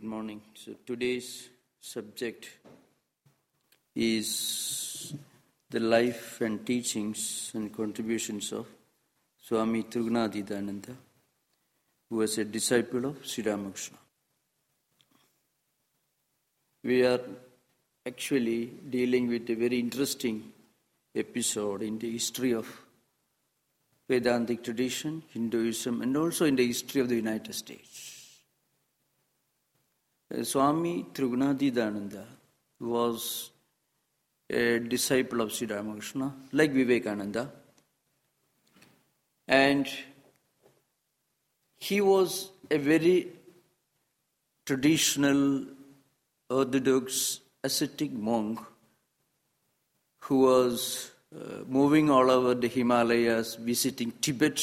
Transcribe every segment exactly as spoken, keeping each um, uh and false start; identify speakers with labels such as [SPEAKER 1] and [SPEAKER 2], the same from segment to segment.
[SPEAKER 1] morning. So today's subject is the life and teachings and contributions of Swami Trigunadithananda, who was a disciple of Sri Ramakrishna. We are actually dealing with a very interesting episode in the history of Vedantic tradition, Hinduism, and also in the history of the United States. Swami Trigunadithananda was a disciple of Sri Ramakrishna, like Vivekananda, and he was a very traditional, orthodox, ascetic monk who was uh, moving all over the Himalayas, visiting Tibet.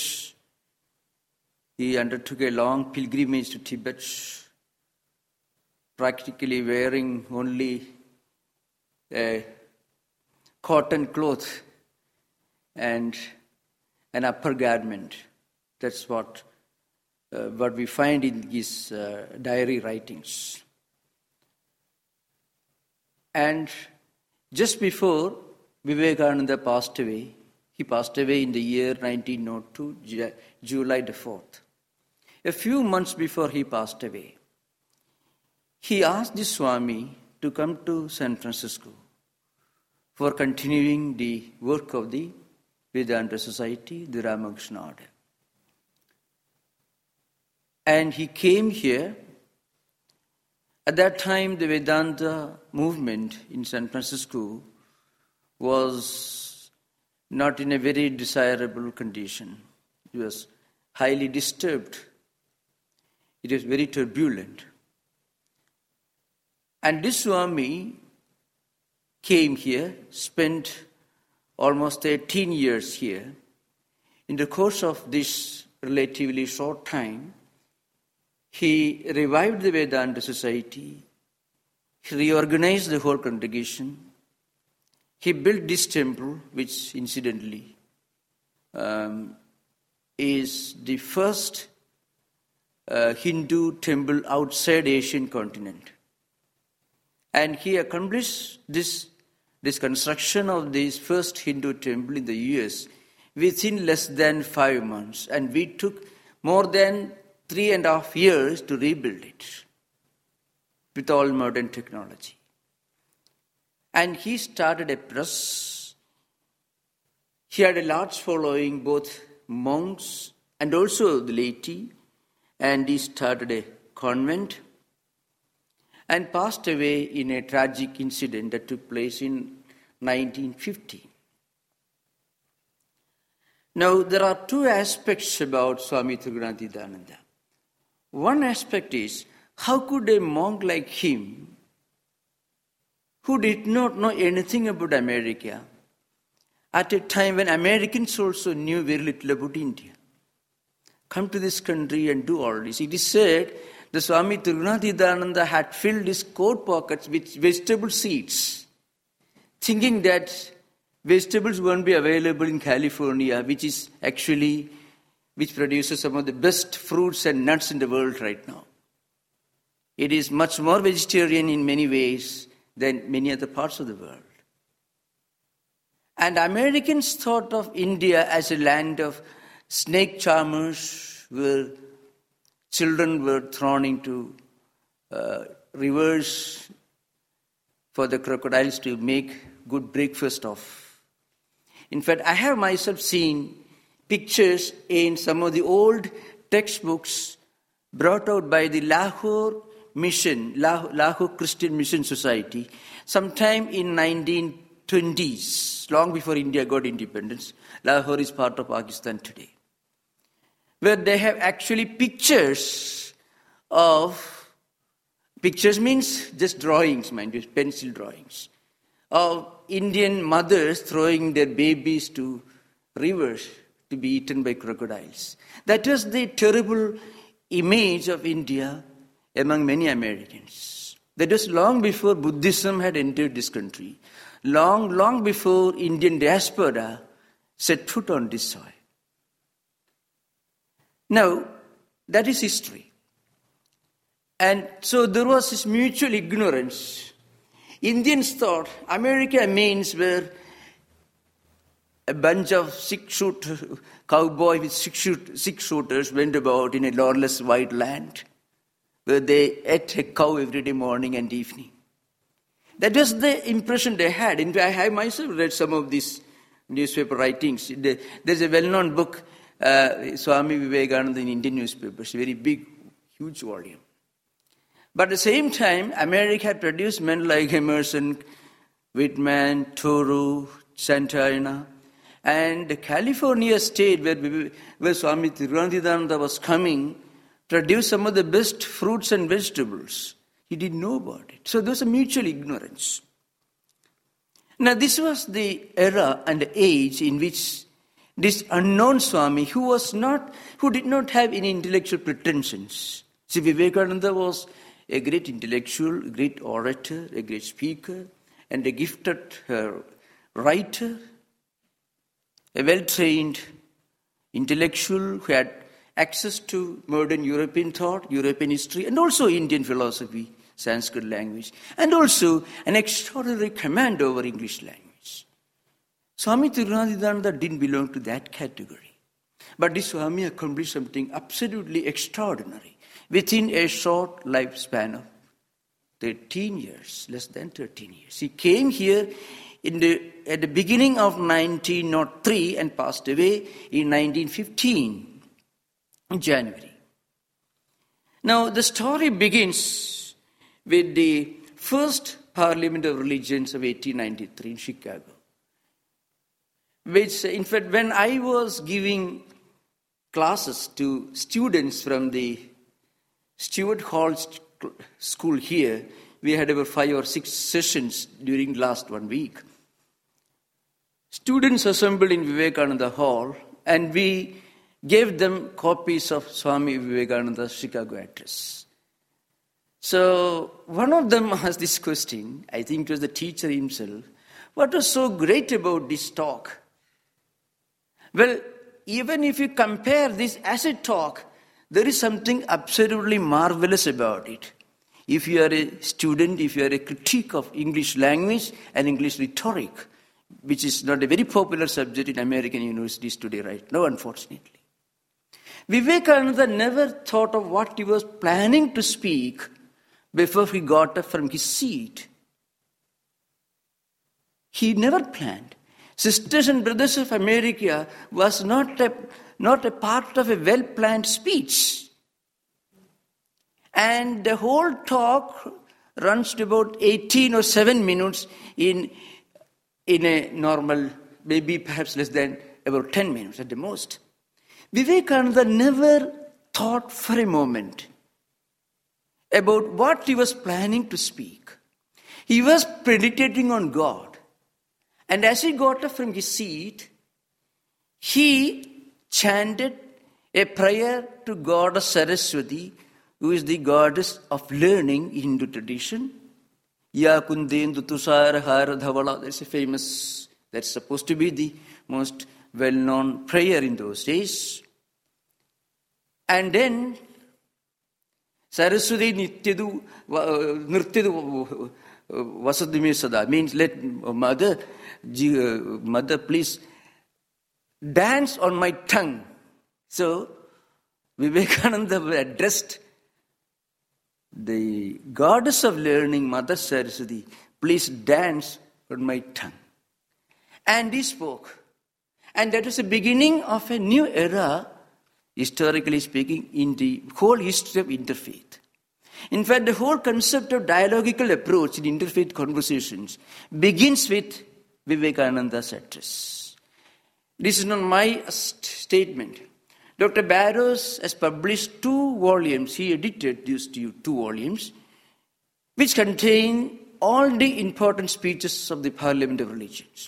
[SPEAKER 1] He undertook a long pilgrimage to Tibet, practically wearing only a cotton cloth and an upper garment. That's what uh, what we find in his uh, diary writings. And just before Vivekananda passed away, he passed away in the year nineteen oh two, July the fourth. A few months before he passed away, he asked the Swami to come to San Francisco for continuing the work of the Vedanta Society, the Ramakrishna Order. And he came here. At that time, the Vedanta movement in San Francisco was not in a very desirable condition. It was highly disturbed. It was very turbulent. And this Swami came here, spent almost eighteen years here. In the course of this relatively short time, he revived the Vedanta Society, he reorganized the whole congregation, he built this temple, which incidentally um, is the first uh, Hindu temple outside Asian continent. And he accomplished this, this construction of this first Hindu temple in the U S within less than five months. And we took more than three and a half years to rebuild it with all modern technology. And he started a press. He had a large following, both monks and also the laity. And he started a convent and passed away in a tragic incident that took place in nineteen fifty. Now, there are two aspects about Swami Trigunadithananda. One aspect is, how could a monk like him, who did not know anything about America, at a time when Americans also knew very little about India, come to this country and do all this? It is said the Swami Trigunadithananda had filled his coat pockets with vegetable seeds, thinking that vegetables won't be available in California, which is actually, which produces some of the best fruits and nuts in the world right now. It is much more vegetarian in many ways than many other parts of the world. And Americans thought of India as a land of snake charmers, where children were thrown into uh, rivers for the crocodiles to make good breakfast of. In fact, I have myself seen pictures in some of the old textbooks brought out by the Lahore Mission, Lahore Christian Mission Society, sometime in nineteen twenties, long before India got independence. Lahore is part of Pakistan today, where they have actually pictures of, pictures means just drawings, mind you, pencil drawings, of Indian mothers throwing their babies to rivers to be eaten by crocodiles. That was the terrible image of India among many Americans. That was long before Buddhism had entered this country, long, long before Indian diaspora set foot on this soil. Now, that is history. And so there was this mutual ignorance. Indians thought America means where a bunch of six-shooter cowboy with six-shoot, six-shooters went about in a lawless white land where they ate a cow every day, morning and evening. That was the impression they had. In fact, I have myself read some of these newspaper writings. There's a well-known book, uh, Swami Vivekananda in Indian newspapers, a very big, huge volume. But at the same time, America produced men like Emerson, Whitman, Thoreau, Santayana, and the California state where, where Swami Tiruvananthadananda was coming produced some of the best fruits and vegetables. He didn't know about it. So there was a mutual ignorance. Now this was the era and the age in which this unknown Swami, who was not, who did not have any intellectual pretensions. See, Vivekananda was a great intellectual, a great orator, a great speaker, and a gifted uh, writer, a well-trained intellectual who had access to modern European thought, European history, and also Indian philosophy, Sanskrit language, and also an extraordinary command over English language. Swami Tiruvananthadananda didn't belong to that category. But this Swami accomplished something absolutely extraordinary within a short lifespan of thirteen years, less than thirteen years. He came here in the, at the beginning of nineteen oh three and passed away in nineteen fifteen, in January. Now, the story begins with the first Parliament of Religions of eighteen ninety-three in Chicago, which, in fact, when I was giving classes to students from the Stuart Hall School here, we had over five or six sessions during last one week. Students assembled in Vivekananda Hall, and we gave them copies of Swami Vivekananda's Chicago address. So one of them asked this question, I think it was the teacher himself, what was so great about this talk? Well, even if you compare this as a talk, there is something absolutely marvelous about it. If you are a student, if you are a critique of English language and English rhetoric, which is not a very popular subject in American universities today right now, unfortunately. Vivekananda never thought of what he was planning to speak before he got up from his seat. He never planned. Sisters and Brothers of America was not a, not a part of a well-planned speech. And the whole talk runs to about eighteen or seven minutes in, in a normal, maybe perhaps less than about ten minutes at the most. Vivekananda never thought for a moment about what he was planning to speak. He was meditating on God. And as he got up from his seat, he chanted a prayer to Goddess Saraswati, who is the goddess of learning in Hindu tradition. Ya kundendu tusara hara dhavala. That's a famous, that's supposed to be the most well-known prayer in those days. And then Saraswati nityedu nirtyedu vasadime sada means let mother, mother please dance on my tongue. So Vivekananda addressed the goddess of learning, Mother Saraswati, please dance on my tongue. And he spoke. And that was the beginning of a new era, historically speaking, in the whole history of interfaith. In fact, the whole concept of dialogical approach in interfaith conversations begins with Vivekananda's address. This is not my st- statement. Doctor Barrows has published two volumes, he edited these two, two volumes, which contain all the important speeches of the Parliament of Religions.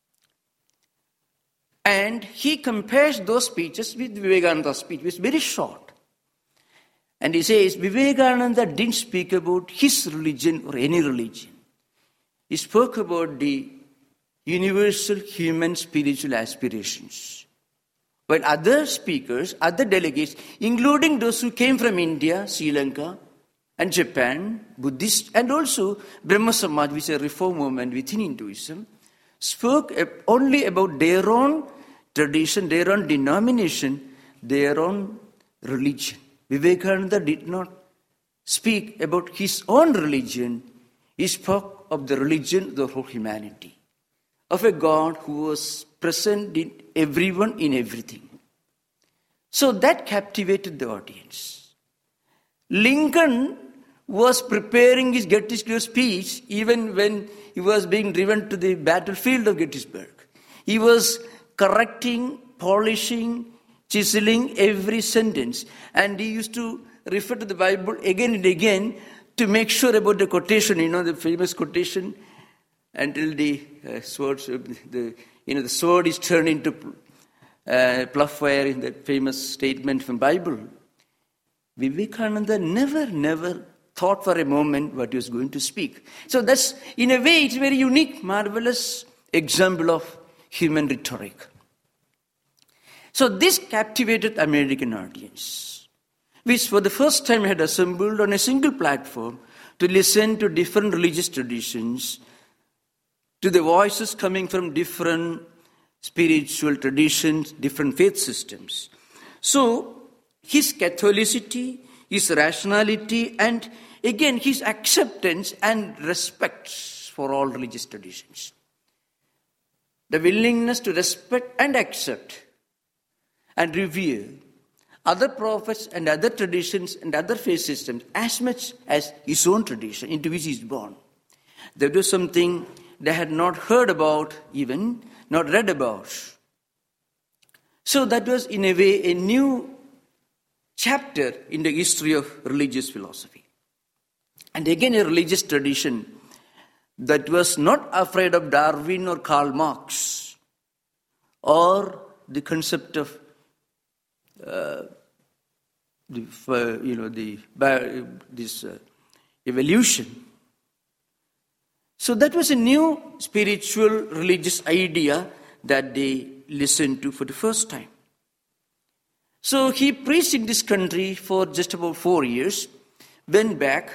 [SPEAKER 1] And he compares those speeches with Vivekananda's speech, which is very short. And he says, Vivekananda didn't speak about his religion or any religion. He spoke about the universal human spiritual aspirations. While other speakers, other delegates, including those who came from India, Sri Lanka, and Japan, Buddhist, and also Brahma Samaj, which is a reform movement within Hinduism, spoke only about their own tradition, their own denomination, their own religion. Vivekananda did not speak about his own religion. He spoke of the religion of the whole humanity, of a God who was present in everyone, in everything. So that captivated the audience. Lincoln was preparing his Gettysburg speech even when he was being driven to the battlefield of Gettysburg. He was correcting, polishing, chiseling every sentence. And he used to refer to the Bible again and again to make sure about the quotation, you know, the famous quotation, until the uh, sword, the, you know, the sword is turned into uh, ploughshare in that famous statement from Bible. Vivekananda never, never thought for a moment what he was going to speak. So that's, in a way, it's a very unique, marvelous example of human rhetoric. So this captivated American audience, which for the first time had assembled on a single platform to listen to different religious traditions, to the voices coming from different spiritual traditions, different faith systems. So his Catholicity, his rationality, and again his acceptance and respect for all religious traditions. The willingness to respect and accept and revere other prophets and other traditions and other faith systems as much as his own tradition into which he is born. That was something they had not heard about, even not read about. So that was in a way a new chapter in the history of religious philosophy. And again a religious tradition that was not afraid of Darwin or Karl Marx or the concept of uh, the, uh, you know the uh, this uh, evolution. So that was a new spiritual religious idea that they listened to for the first time. So he preached in this country for just about four years, went back,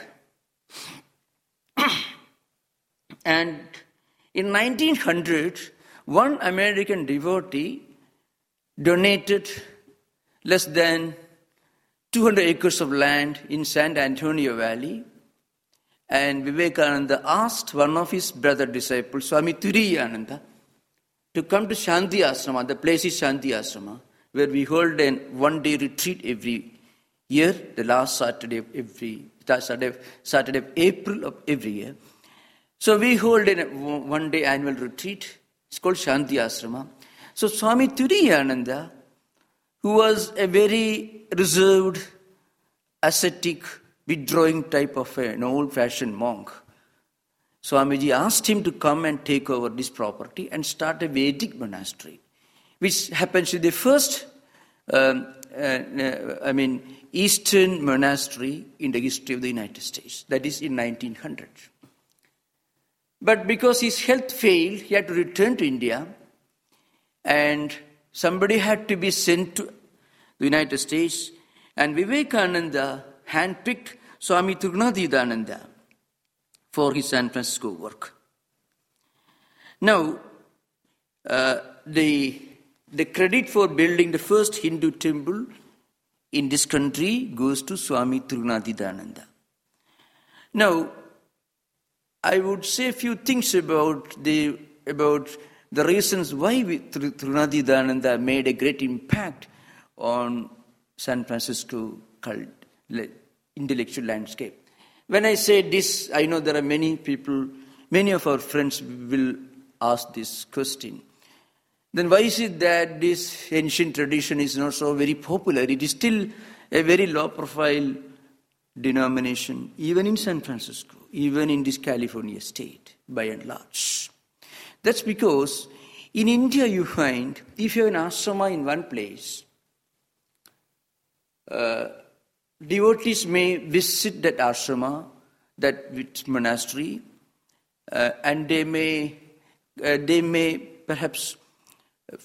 [SPEAKER 1] and in nineteen hundred, one American devotee donated less than two hundred acres of land in San Antonio Valley. And Vivekananda asked one of his brother disciples, Swami Turiyananda, to come to Shanti Asrama. The place is Shanti Asrama, where we hold a one-day retreat every year, the last Saturday of every Saturday, Saturday of April of every year. So we hold a one-day annual retreat. It's called Shanti Asrama. So Swami Turiyananda, who was a very reserved, ascetic, withdrawing type of an old-fashioned monk, Swamiji asked him to come and take over this property and start a Vedic monastery, which happens to be the first, um, uh, I mean, Eastern monastery in the history of the United States. That is in nineteen hundred. But because his health failed, he had to return to India, and somebody had to be sent to the United States, and Vivekananda handpicked Swami Trunadidananda for his San Francisco work. Now, uh, the, the credit for building the first Hindu temple in this country goes to Swami Trunadidananda. Now, I would say a few things about the about the reasons why we, Trunadidananda made a great impact on San Francisco cult, intellectual landscape. When I say this, I know there are many people, many of our friends will ask this question. Then why is it that this ancient tradition is not so very popular? It is still a very low-profile denomination, even in San Francisco, even in this California state, by and large. That's because in India you find, if you have an ashrama in one place, uh, devotees may visit that ashrama, that monastery, uh, and they may, uh, they may perhaps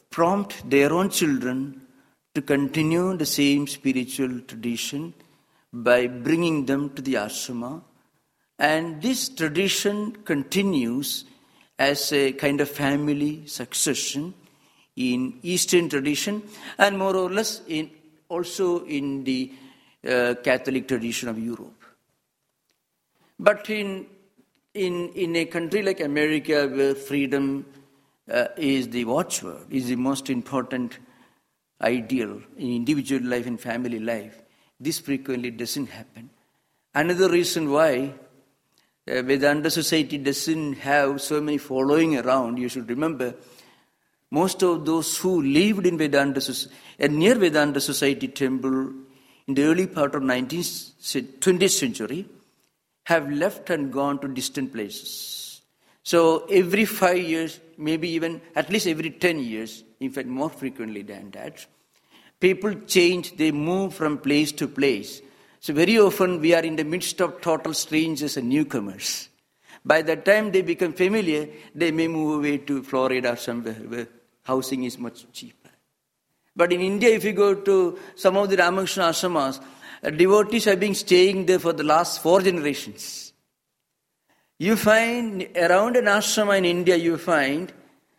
[SPEAKER 1] prompt their own children to continue the same spiritual tradition by bringing them to the ashrama. And this tradition continues as a kind of family succession in Eastern tradition and more or less in also in the uh, Catholic tradition of Europe. But in, in, in a country like America, where freedom uh, is the watchword, is the most important ideal in individual life and family life, this frequently doesn't happen. Another reason why uh, Vedanta Society doesn't have so many following around, you should remember, most of those who lived in Vedanta, uh, near Vedanta Society temple in the early part of nineteenth, twentieth century have left and gone to distant places. So every five years, maybe even at least every ten years, in fact more frequently than that, people change, they move from place to place. So very often we are in the midst of total strangers and newcomers. By the time they become familiar, they may move away to Florida or somewhere where housing is much cheaper. But in India, if you go to some of the Ramakrishna ashramas, uh, devotees have been staying there for the last four generations. You find around an ashrama in India, you find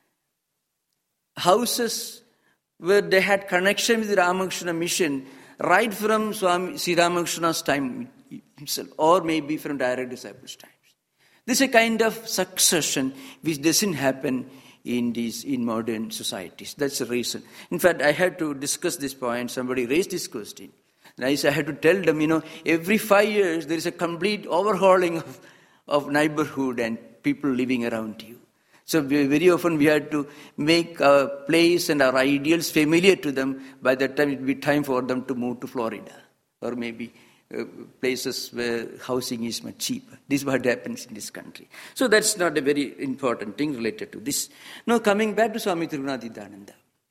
[SPEAKER 1] houses where they had connection with the Ramakrishna mission right from Swami Sri Ramakrishna's time himself, or maybe from direct disciples' times. This is a kind of succession which doesn't happen in these in modern societies. That's the reason. In fact, I had to discuss this point. Somebody raised this question. And I had to tell them, you know, every five years there is a complete overhauling of, of neighborhood and people living around you. So very often we had to make our place and our ideals familiar to them. By that time it would be time for them to move to Florida or maybe uh, places where housing is much cheaper. This is what happens in this country. So that's not a very important thing related to this. Now coming back to Swami Tirunadhidananda.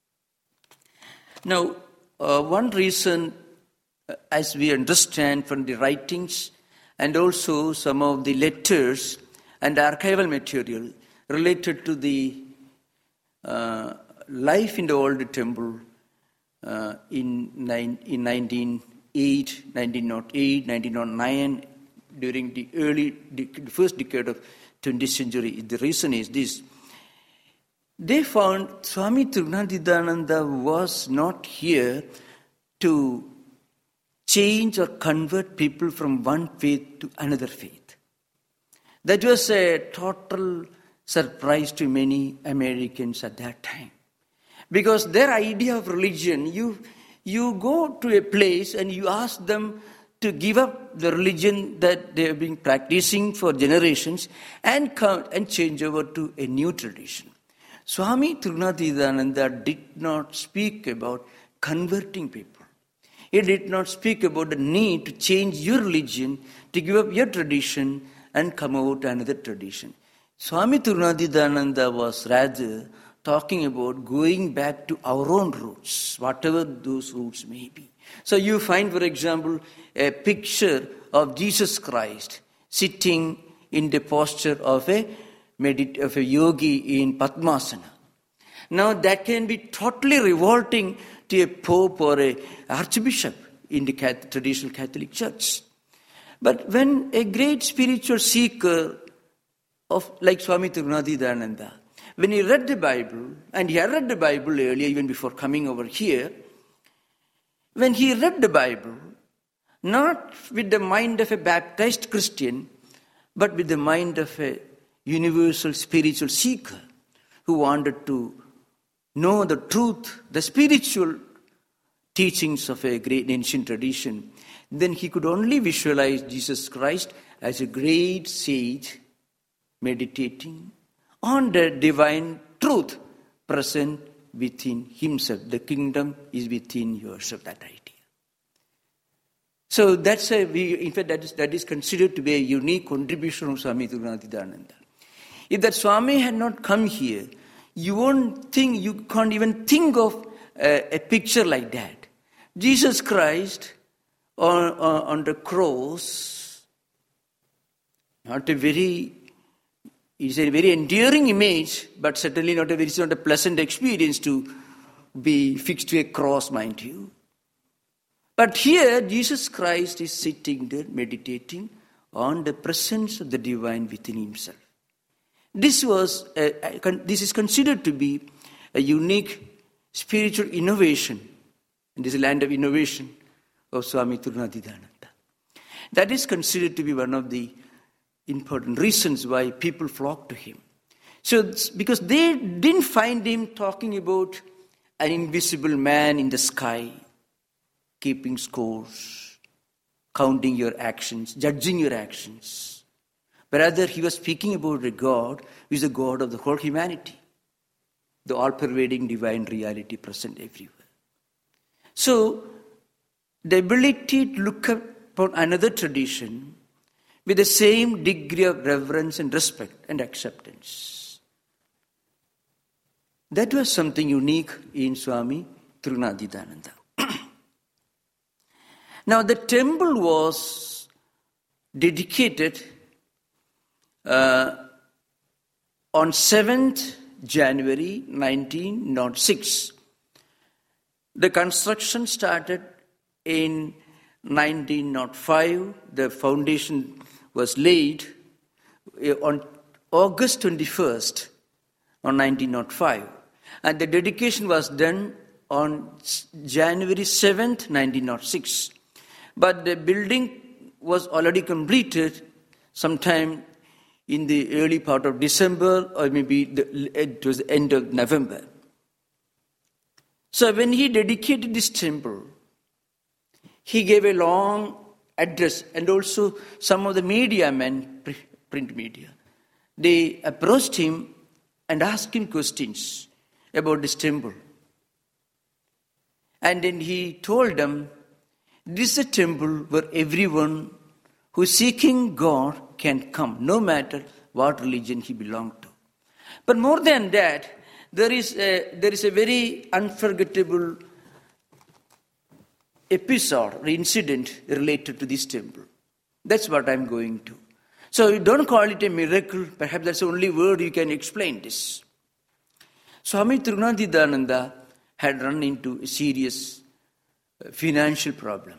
[SPEAKER 1] Now uh, one reason, uh, as we understand from the writings and also some of the letters and archival material related to the uh, life in the old temple uh, in, nine, in nineteen oh eight, nineteen oh eight, nineteen oh nine, during the early, the first decade of twentieth century. The reason is this. They found Swami Tirunadhidananda was not here to change or convert people from one faith to another faith. That was a total surprise to many Americans at that time. Because their idea of religion, you, you go to a place and you ask them to give up the religion that they have been practicing for generations and come and change over to a new tradition. Swami Tirunadhidananda did not speak about converting people. He did not speak about the need to change your religion, to give up your tradition and come out to another tradition. Swami Tirunadhidananda was rather talking about going back to our own roots, whatever those roots may be. So you find, for example, a picture of Jesus Christ sitting in the posture of a, medit- of a yogi in Padmasana. Now that can be totally revolting to a pope or a archbishop in the Catholic, traditional Catholic Church. But when a great spiritual seeker of like Swami Tirunadhidananda, when he read the Bible, and he had read the Bible earlier, even before coming over here, when he read the Bible, not with the mind of a baptized Christian, but with the mind of a universal spiritual seeker who wanted to know the truth, the spiritual teachings of a great ancient tradition, then he could only visualize Jesus Christ as a great sage meditating on the divine truth present within himself. The kingdom is within yourself, that idea. So that's a, we, in fact, that is, that is considered to be a unique contribution of Swami Tirunadhidananda. If that Swami had not come here, you won't think, you can't even think of a, a picture like that. Jesus Christ on, on, on the cross, not a very, it's a very endearing image, but certainly not a very not a pleasant experience to be fixed to a cross, mind you. But here, Jesus Christ is sitting there meditating on the presence of the divine within himself. This was a, a, this is considered to be a unique spiritual innovation in this land of innovation of Swami Tirunadidananda. That is considered to be one of the important reasons why people flock to him. So, because they didn't find him talking about an invisible man in the sky, keeping scores, counting your actions, judging your actions. But rather, he was speaking about a God who is the God of the whole humanity, the all-pervading divine reality present everywhere. So, the ability to look upon another tradition with the same degree of reverence and respect and acceptance. That was something unique in Swami Tirunadidananda. Now, the temple was dedicated uh, on seventh January nineteen oh six. The construction started in nineteen oh five. The foundation was laid on August twenty-first on nineteen oh five. And the dedication was done on January seventh, nineteen oh six. But the building was already completed sometime in the early part of December, or maybe the, it was the end of November. So when he dedicated this temple, he gave a long address, and also some of the media men, print media, they approached him and asked him questions about this temple. And then he told them, this is a temple where everyone who is seeking God can come, no matter what religion he belonged to. But more than that, there is a, there is a very unforgettable episode or incident related to this temple. That's what I'm going to. So you don't call it a miracle. Perhaps that's the only word you can explain this. Swami Tirunadidananda had run into a serious financial problem.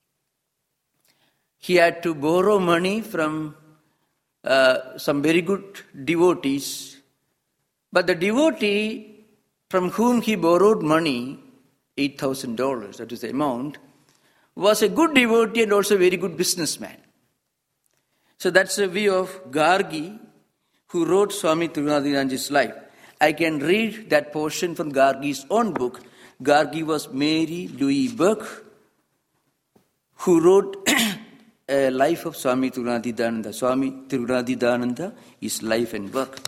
[SPEAKER 1] He had to borrow money from uh, some very good devotees. But the devotee from whom he borrowed money, eight thousand dollars, that is the amount, was a good devotee and also a very good businessman. So that's the view of Gargi, who wrote Swami Tirunadidananda's life. I can read that portion from Gargi's own book. Gargi was Mary Louise Burke, who wrote a life of Swami Tirunadidananda. Swami Tirunadidananda, his life and work.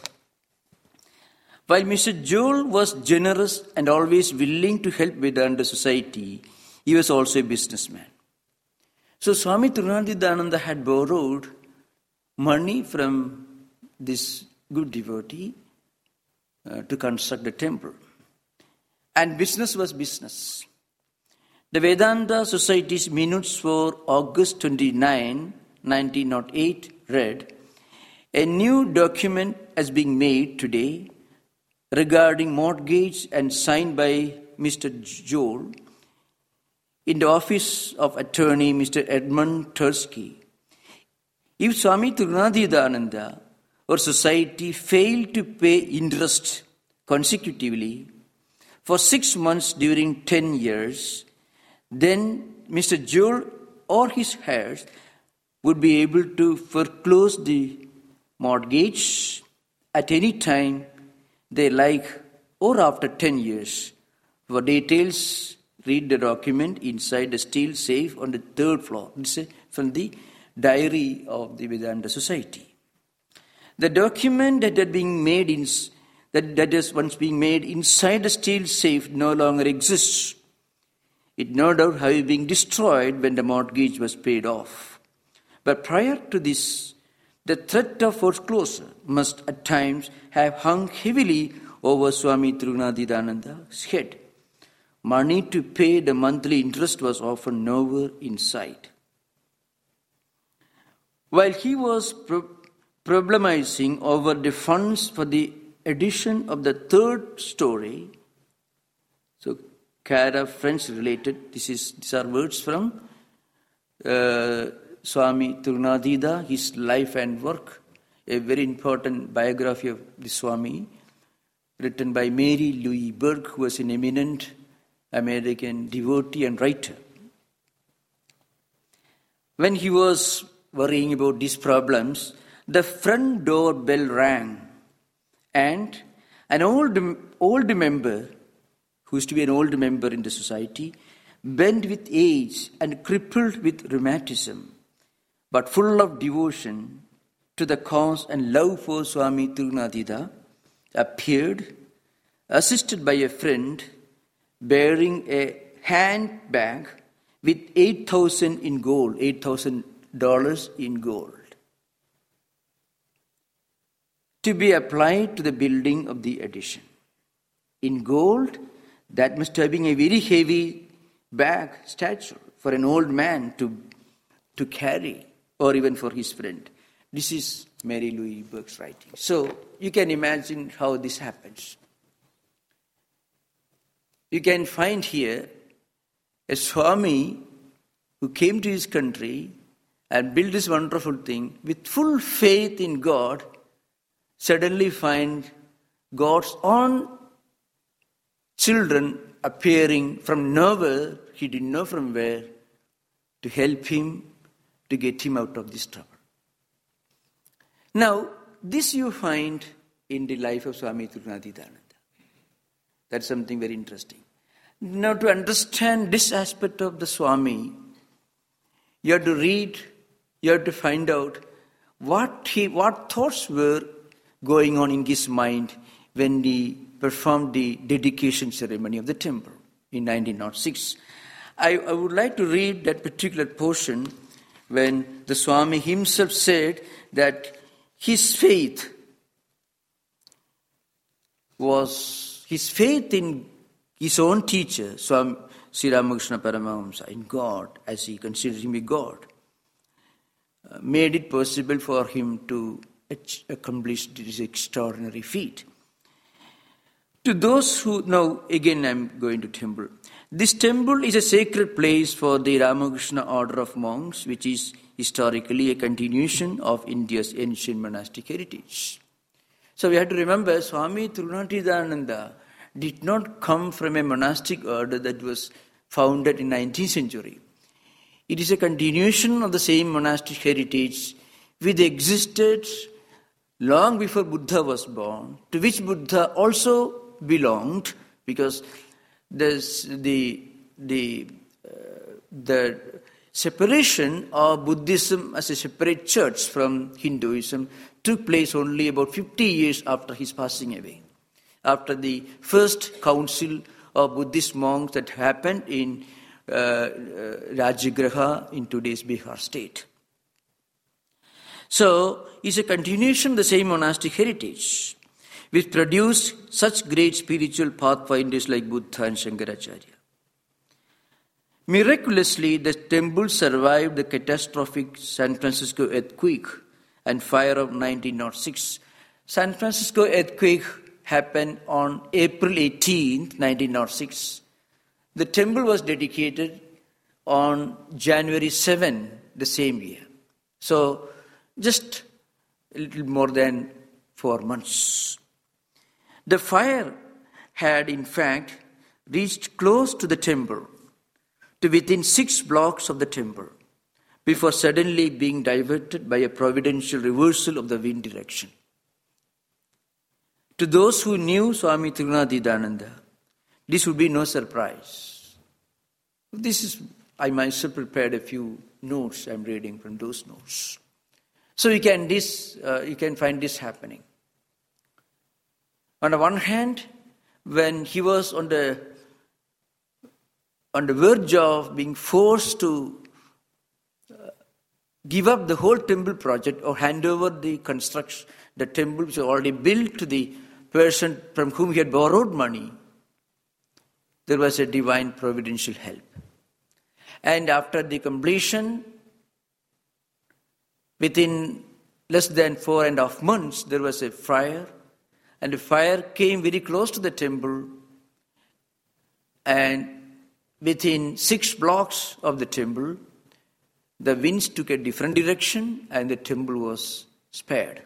[SPEAKER 1] While Mister Joel was generous and always willing to help Vedanta society, he was also a businessman. So Swami Tirunadidananda had borrowed money from this good devotee uh, to construct the temple. And business was business. The Vedanta Society's minutes for August twenty-ninth, nineteen oh eight read, a new document is being made today regarding mortgage and signed by Mister Joel in the office of attorney Mister Edmund Tursky. If Swami Tirunadidananda or society failed to pay interest consecutively for six months during ten years, then Mister Joel or his heirs would be able to foreclose the mortgage at any time they like or after ten years. For details, read the document inside the steel safe on the third floor. This is from the diary of the Vedanta Society. The document that had been made in that, that is once being made inside the steel safe no longer exists. It no doubt having been destroyed when the mortgage was paid off. But prior to this, the threat of foreclosure must at times have hung heavily over Swami Tirunadidananda's head. Money to pay the monthly interest was often nowhere in sight. While he was pro- problematizing over the funds for the addition of the third story, so care of friends related. This is these are words from uh, Swami Tirunadhida, his life and work, a very important biography of the Swami, written by Mary Louise Berg, who was an eminent American devotee and writer. When he was worrying about these problems, the front door bell rang, and an old old member, who used to be an old member in the society, bent with age and crippled with rheumatism, but full of devotion to the cause and love for Swami Tirunadhida, appeared, assisted by a friend, bearing a handbag with eight thousand in gold, eight thousand dollars in gold, to be applied to the building of the addition. In gold, that must have been a very heavy bag, statue, for an old man to, to carry, or even for his friend. This is Mary Louise Berg's writing. So you can imagine how this happens. You can find here a Swami who came to his country and built this wonderful thing with full faith in God, suddenly find God's own children appearing from nowhere, he didn't know from where, to help him, to get him out of this trouble. Now, this you find in the life of Swami Tirunadhidananda. That's something very interesting. Now, to understand this aspect of the Swami, you have to read, you have to find out what he, what thoughts were going on in his mind when he performed the dedication ceremony of the temple in nineteen oh six. I, I would like to read that particular portion when the Swami himself said that his faith was, his faith in his own teacher, Swami Sri Ramakrishna Paramahamsa, in God, as he considered him a God, uh, made it possible for him to accomplish this extraordinary feat. To those who, now again I'm going to temple. This temple is a sacred place for the Ramakrishna order of monks, which is historically a continuation of India's ancient monastic heritage. So we have to remember, Swami Tirunadhidananda did not come from a monastic order that was founded in nineteenth century. It is a continuation of the same monastic heritage which existed long before Buddha was born, to which Buddha also belonged, because there's the the uh, the separation of Buddhism as a separate church from Hinduism took place only about fifty years after his passing away, after the first council of Buddhist monks that happened in uh, uh, Rajagriha in today's Bihar state. So, it's a continuation of the same monastic heritage, which produced such great spiritual pathfinders like Buddha and Shankaracharya. Miraculously, the temple survived the catastrophic San Francisco earthquake and fire of nineteen oh six. San Francisco earthquake happened on April eighteenth, nineteen oh six. The temple was dedicated on January seventh, the same year. So, just a little more than four months. The fire had, in fact, reached close to the temple, to within six blocks of the temple, before suddenly being diverted by a providential reversal of the wind direction. To those who knew Swami Tirunadhidananda, this would be no surprise. This is, I myself prepared a few notes. I'm reading from those notes. So you can this uh, you can find this happening. On the one hand, when he was on the on the verge of being forced to uh, give up the whole temple project or hand over the construction, the temple which was already built, to the person from whom he had borrowed money, there was a divine providential help. And after the completion, within less than four and a half months, there was a fire, and the fire came very close to the temple, and within six blocks of the temple, the winds took a different direction and the temple was spared.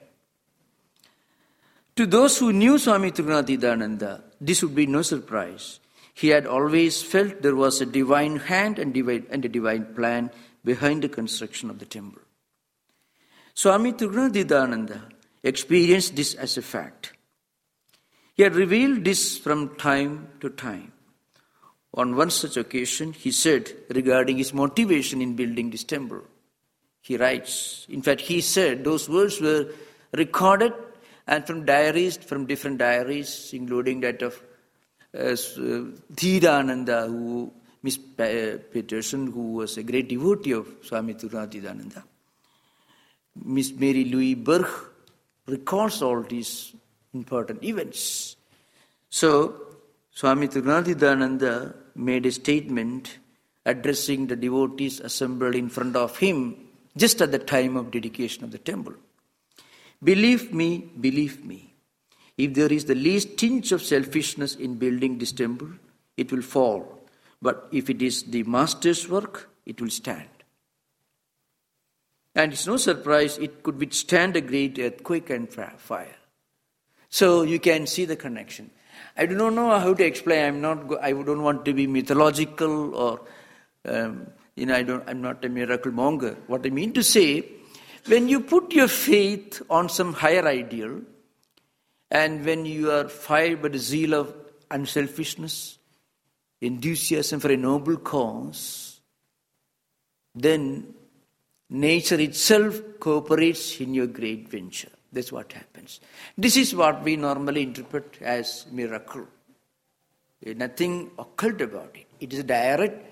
[SPEAKER 1] To those who knew Swami Trigunadithananda, this would be no surprise. He had always felt there was a divine hand and, divine, and a divine plan behind the construction of the temple. Swami Trigunadithananda experienced this as a fact. He had revealed this from time to time. On one such occasion, he said regarding his motivation in building this temple, he writes, in fact, he said those words were recorded and from diaries, from different diaries, including that of uh, Dhirananda, who Miss Peterson, who was a great devotee of Swami Trigunadithananda. Miss Mary Louise Berg recalls all these important events. So, Swami Trigunadithananda made a statement addressing the devotees assembled in front of him just at the time of dedication of the temple. Believe me, believe me, if there is the least tinge of selfishness in building this temple, it will fall. But if it is the master's work, it will stand. And it's no surprise it could withstand a great earthquake and fire. So you can see the connection. I do not know how to explain. I'm not. I don't want to be mythological or, um, you know, I don't. I'm not a miracle monger. What I mean to say, when you put your faith on some higher ideal, and when you are fired by the zeal of unselfishness, enthusiasm for a noble cause, then nature itself cooperates in your great venture. That's what happens. This is what we normally interpret as miracle. There's nothing occult about it. It is a direct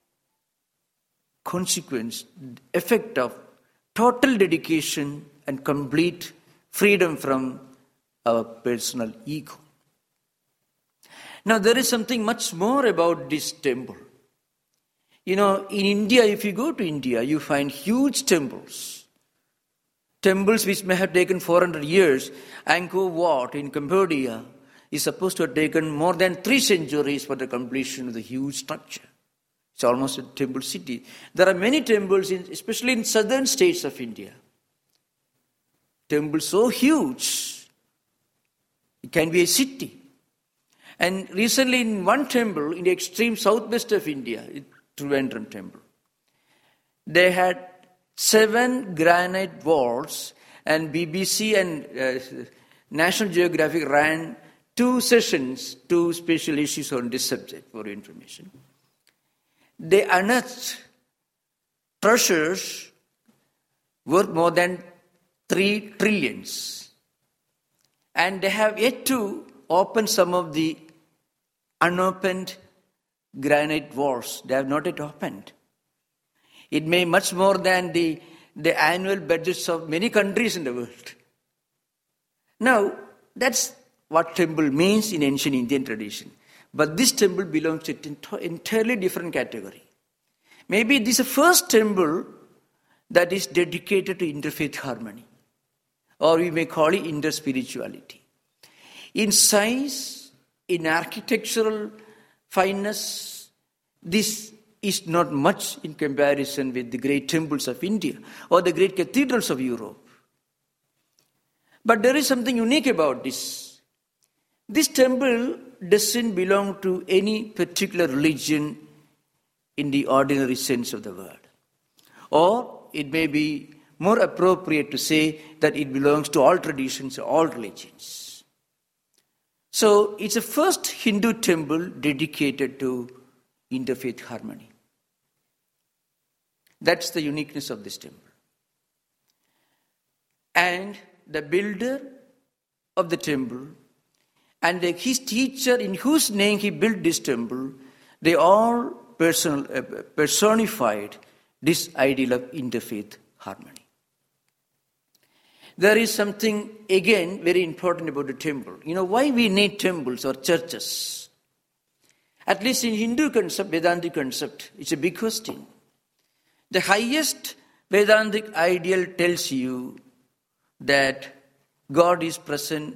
[SPEAKER 1] consequence, effect of total dedication and complete freedom from our personal ego. Now there is something much more about this temple. You know, in India, if you go to India, you find huge temples. Temples which may have taken four hundred years. Angkor Wat in Cambodia is supposed to have taken more than three centuries for the completion of the huge structure. It's almost a temple city. There are many temples, in, especially in southern states of India. Temples so huge, it can be a city. And recently in one temple in the extreme southwest of India, Trivandrum temple, they had seven granite walls, and B B C and uh, National Geographic ran two sessions, two special issues on this subject for your information. They unearthed treasures worth more than three trillions. And they have yet to open some of the unopened granite walls. They have not yet opened. It may be much more than the, the annual budgets of many countries in the world. Now, that's what temple means in ancient Indian tradition. But this temple belongs to an entirely different category. Maybe this is the first temple that is dedicated to interfaith harmony. Or we may call it interspirituality. In size, in architectural fineness, this is not much in comparison with the great temples of India or the great cathedrals of Europe. But there is something unique about this. This temple doesn't belong to any particular religion in the ordinary sense of the word. Or it may be more appropriate to say that it belongs to all traditions, all religions. So it's the first Hindu temple dedicated to interfaith harmony. That's the uniqueness of this temple. And the builder of the temple and the, his teacher in whose name he built this temple, they all person, uh, personified this ideal of interfaith harmony. There is something, again, very important about the temple. You know, why we need temples or churches? At least in Hindu concept, Vedantic concept, it's a big question. The highest Vedantic ideal tells you that God is present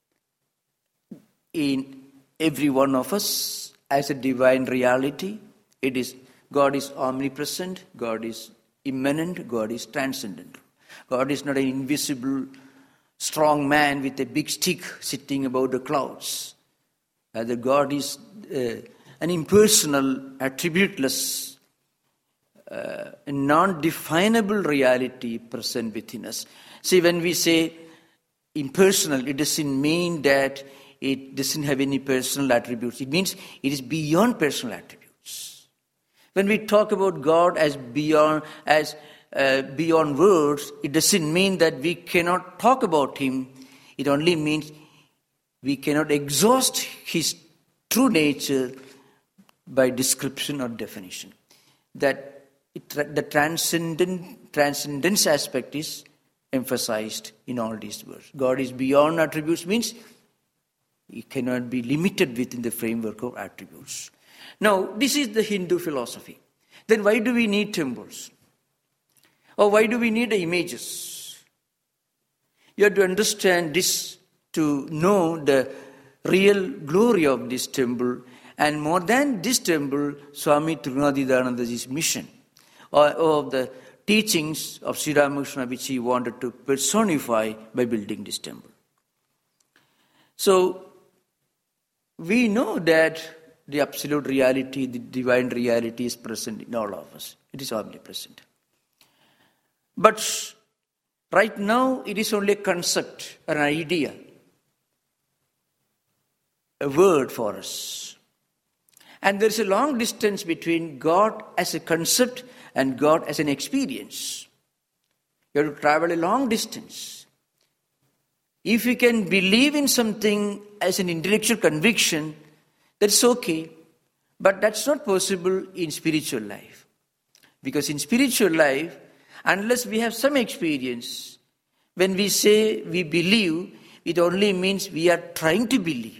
[SPEAKER 1] in every one of us as a divine reality, It is God is omnipresent, God is immanent, God is transcendental. God is not an invisible, strong man with a big stick sitting above the clouds. Rather, God is uh, an impersonal, attributeless, uh, non-definable reality present within us. See, when we say impersonal, it doesn't mean that it doesn't have any personal attributes. It means it is beyond personal attributes. When we talk about God as beyond, as uh, beyond words, it doesn't mean that we cannot talk about Him. It only means we cannot exhaust His true nature by description or definition. That it, the transcendent, transcendence aspect is emphasized in all these words. God is beyond attributes means He cannot be limited within the framework of attributes. Now, this is the Hindu philosophy. Then why do we need temples? Or why do we need the images? You have to understand this to know the real glory of this temple, and more than this temple, Swami Tribhuvanathanandaji's mission, or, or the teachings of Sri Ramakrishna which he wanted to personify by building this temple. So, we know that the absolute reality, the divine reality is present in all of us. It is omnipresent. But right now, it is only a concept, an idea, a word for us. And there is a long distance between God as a concept and God as an experience. You have to travel a long distance. If you can believe in something as an intellectual conviction, that's okay. But that's not possible in spiritual life. Because in spiritual life, unless we have some experience, when we say we believe, it only means we are trying to believe.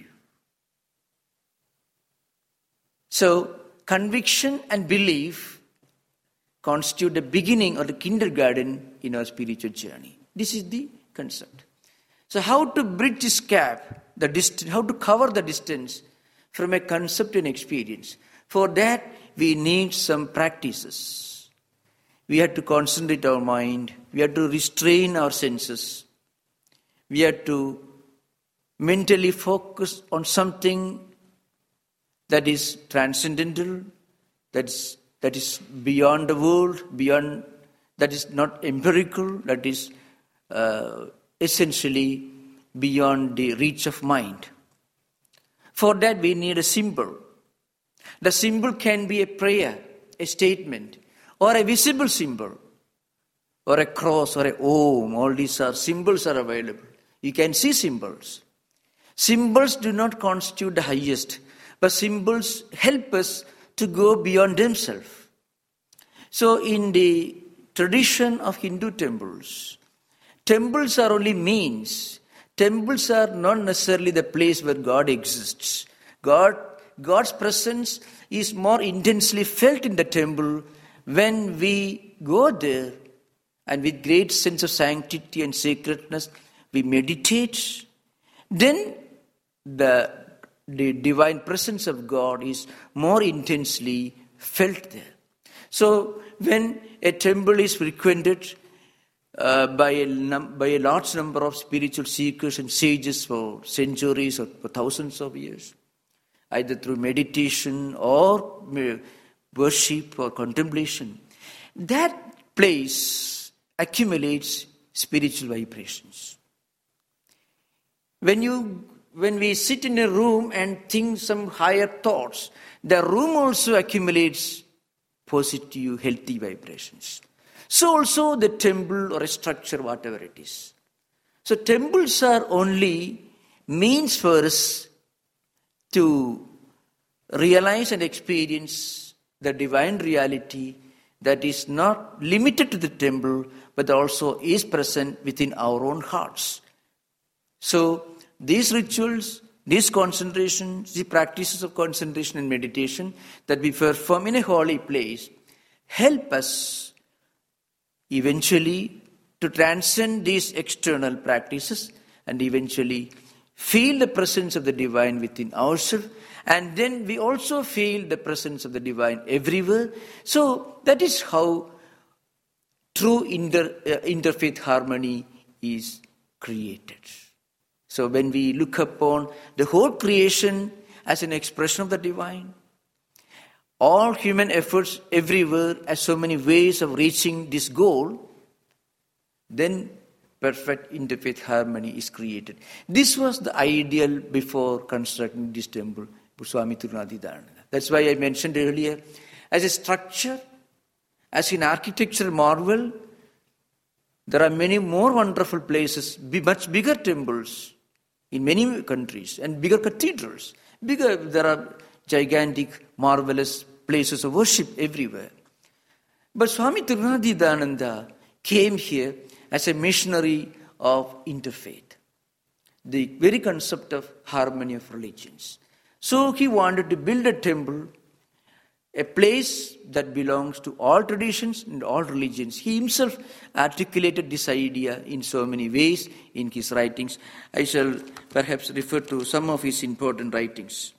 [SPEAKER 1] So, conviction and belief constitute the beginning or the kindergarten in our spiritual journey. This is the concept. So, how to bridge this gap, the distance, how to cover the distance from a concept and experience? For that, we need some practices. We have to concentrate our mind. We have to restrain our senses. We have to mentally focus on something that is transcendental, that is, that is beyond the world, beyond, that is not empirical, that is uh, essentially beyond the reach of mind. For that we need a symbol. The symbol can be a prayer, a statement, or a visible symbol, or a cross, or a om. All these are symbols are available. You can see symbols. Symbols do not constitute the highest, but symbols help us to go beyond themselves. So in the tradition of Hindu temples, temples are only means. Temples are not necessarily the place where God exists. God, God's presence is more intensely felt in the temple when we go there and with great sense of sanctity and sacredness, we meditate. Then the, the divine presence of God is more intensely felt there. So when a temple is frequented uh, by, a num- by a large number of spiritual seekers and sages for centuries or for thousands of years, either through meditation or worship or contemplation, that place accumulates spiritual vibrations. When you, when we sit in a room and think some higher thoughts, the room also accumulates positive, healthy vibrations. So also the temple or a structure, whatever it is. So temples are only means for us to realize and experience the divine reality that is not limited to the temple, but also is present within our own hearts. So these rituals, these concentrations, the practices of concentration and meditation that we perform in a holy place help us eventually to transcend these external practices and eventually feel the presence of the divine within ourselves, and then we also feel the presence of the divine everywhere. So that is how true inter, uh, interfaith harmony is created. So when we look upon the whole creation as an expression of the divine, all human efforts everywhere as so many ways of reaching this goal, then perfect interfaith harmony is created. This was the ideal before constructing this temple, Swami Tirunadidananda. That's why I mentioned earlier, as a structure, as an architectural marvel, there are many more wonderful places, much bigger temples in many countries, and bigger cathedrals. Bigger, there are gigantic, marvelous places of worship everywhere. But Swami Tirunadidananda came here as a missionary of interfaith, the very concept of harmony of religions. So he wanted to build a temple, a place that belongs to all traditions and all religions. He himself articulated this idea in so many ways in his writings. I shall perhaps refer to some of his important writings.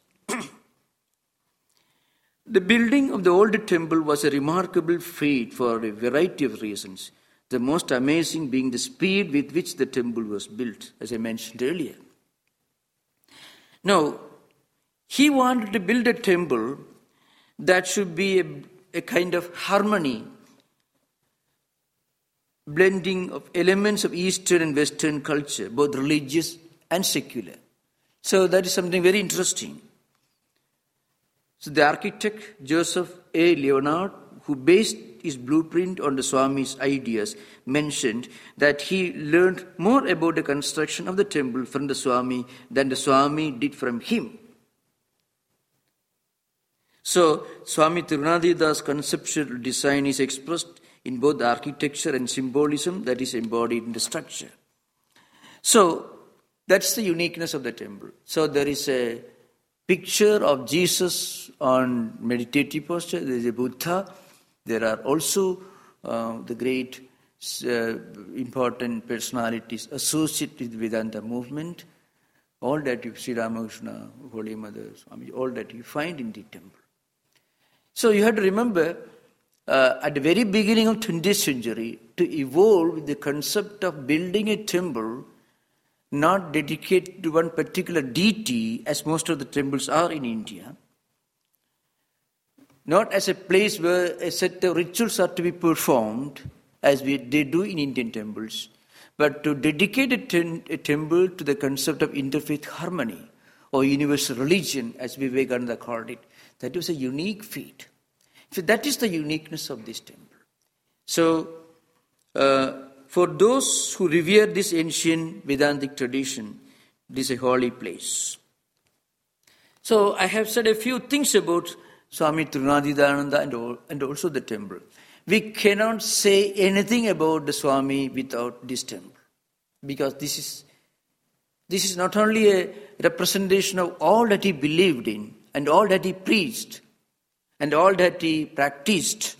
[SPEAKER 1] The building of the old temple was a remarkable feat for a variety of reasons, the most amazing being the speed with which the temple was built, as I mentioned earlier. Now, he wanted to build a temple that should be a, a kind of harmony, blending of elements of Eastern and Western culture, both religious and secular. So that is something very interesting. So the architect Joseph A. Leonard, who based his blueprint on the Swami's ideas, mentioned that he learned more about the construction of the temple from the Swami than the Swami did from him. So, Swami Tirunadida's conceptual design is expressed in both architecture and symbolism that is embodied in the structure. So, that's the uniqueness of the temple. So, there is a picture of Jesus on meditative posture, there is a Buddha, there are also uh, the great uh, important personalities associated with the Vedanta movement, all that you, Sri Ramakrishna, Holy Mother, Swami, all that you find in the temple. So you have to remember, uh, at the very beginning of twentieth century, to evolve the concept of building a temple not dedicated to one particular deity, as most of the temples are in India, not as a place where a set of rituals are to be performed, as we, they do in Indian temples, but to dedicate a, ten, a temple to the concept of interfaith harmony, or universal religion, as Vivekananda called it. That was a unique feat. So that is the uniqueness of this temple. So, uh, for those who revere this ancient Vedantic tradition, it is a holy place. So, I have said a few things about Swami Tirunadidananda and, and also the temple. We cannot say anything about the Swami without this temple, because this is this is not only a representation of all that he believed in and all that he preached and all that he practiced,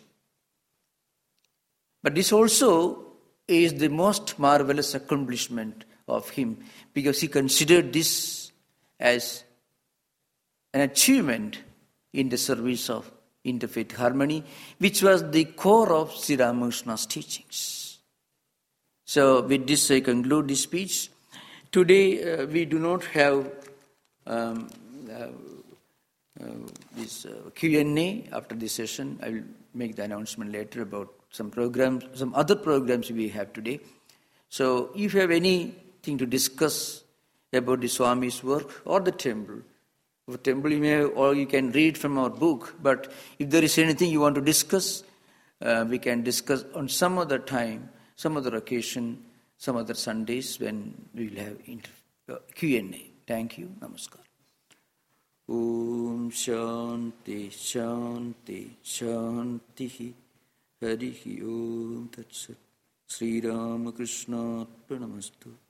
[SPEAKER 1] but this also is the most marvelous accomplishment of him, because he considered this as an achievement in the service of interfaith harmony, which was the core of Sri Ramakrishna's teachings. So with this I conclude this speech. Today uh, we do not have um, uh, uh, this uh, Q and A after this session. I will make the announcement later about some programs, some other programs we have today. So if you have anything to discuss about the Swami's work or the temple, the temple you may have, or you can read from our book, but if there is anything you want to discuss, uh, we can discuss on some other time, some other occasion, some other Sundays when we will have inter- uh, Q and A. Thank you. Namaskar. Om Shanti Shanti Shanti Harihi Om Tat Sat Sri Ramakrishna Pranamastu.